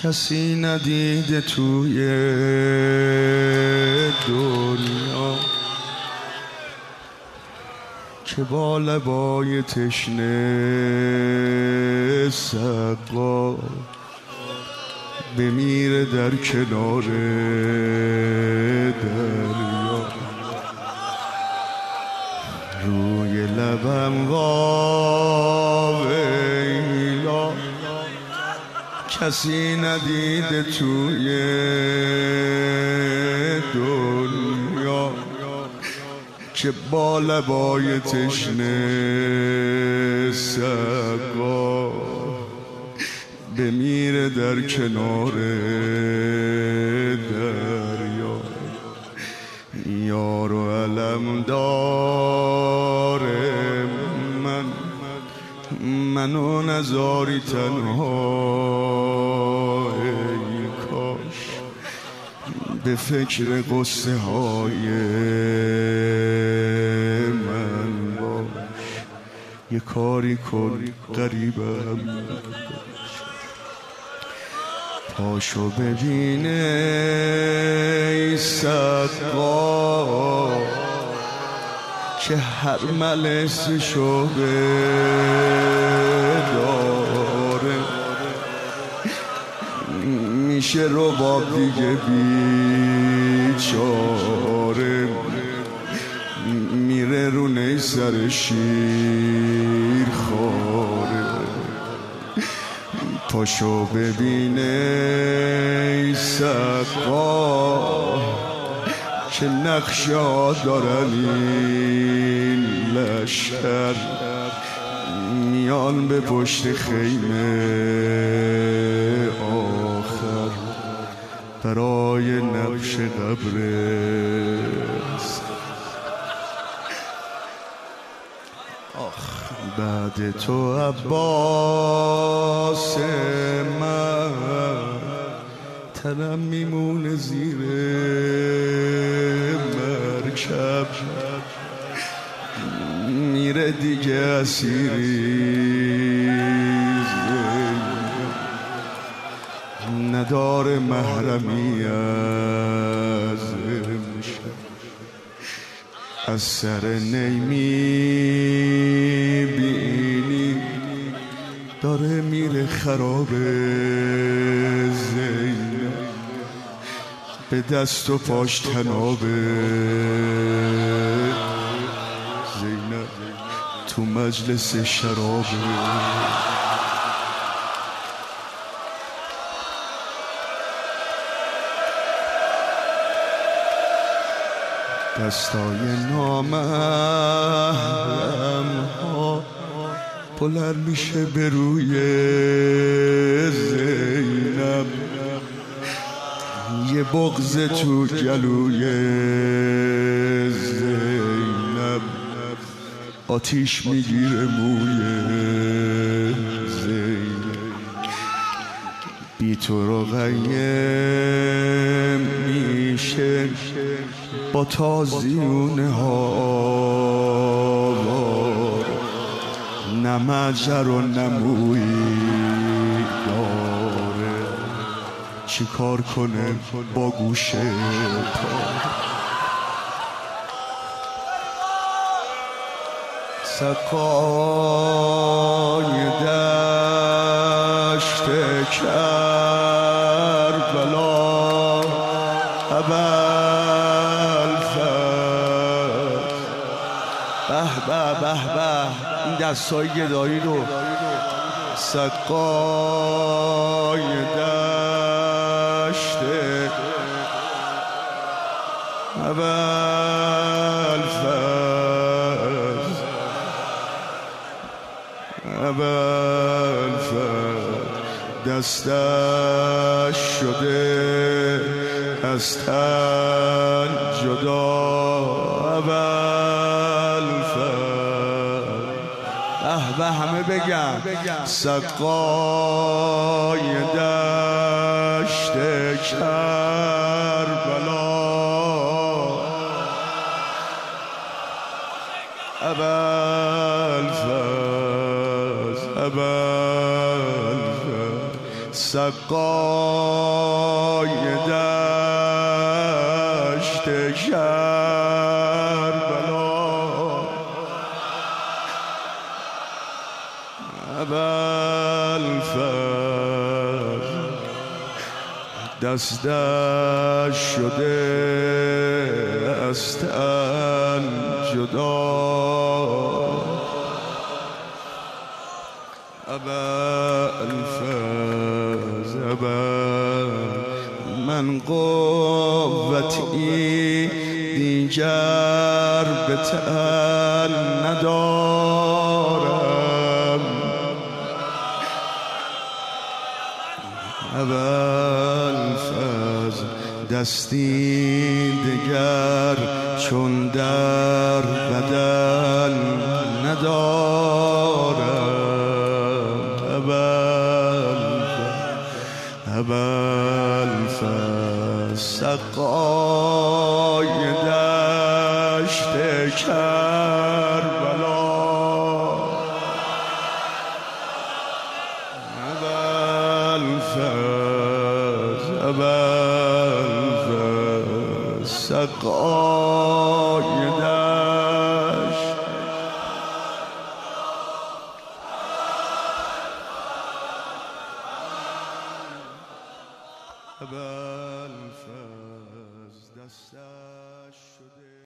کسی ندیده توی دنیا که با لبای تشنه سقا بمیره در کنار دریا. روی لبم واویلا کسی ندیده توی دنیا که با لبای تشنه سقا بمیره در کنار دریا. یار و علم داره منو نزاری تنها، ای کاش به فکر قصه های من باش. یه کاری کن غریبم پاشو ببینه ای سقا که هر ملسشو بداره میشه رباب دیگه بیچاره میره رو نیسر شیر خاره. پاشو ببینه ای سقا که نقشا دارن این لشکر میان به پشت خیمه آخر برای نقش قبرست. بعد تو عباس من تنم میمونه زیر مرکب میره دیگه اسیری نداره محرمی از از سر نمیبینی داره میره خراب زینب به دست و پاش تناب زینب تو مجلس شراب. دستای نامحرم ها بلند میشه به روی زینب یه بغض تو گلوی زینب آتیش میگیره موی زینب. بی تو رقیه میشه با تازیونه ها نه مجر و نمویی داره چی کار کنه با گوشه پا. سقای دشت کربلا به به به به این دستای گدایی رو. سقای دشت ابوالفضل دستش شده از تن جدا. به همه بگم سقای دشت کربلا ابوالفضل سقای دشت کربلا ابوالفضل دستش شده است ان جدا ابوالفضل من قوتی دیگر به تن ندارم ابوالفضل دستی دگر چون در بدن ندارم ابوالفضل سقای دشت کربلا ابوالفضل سقای دشت ابوالفضل دست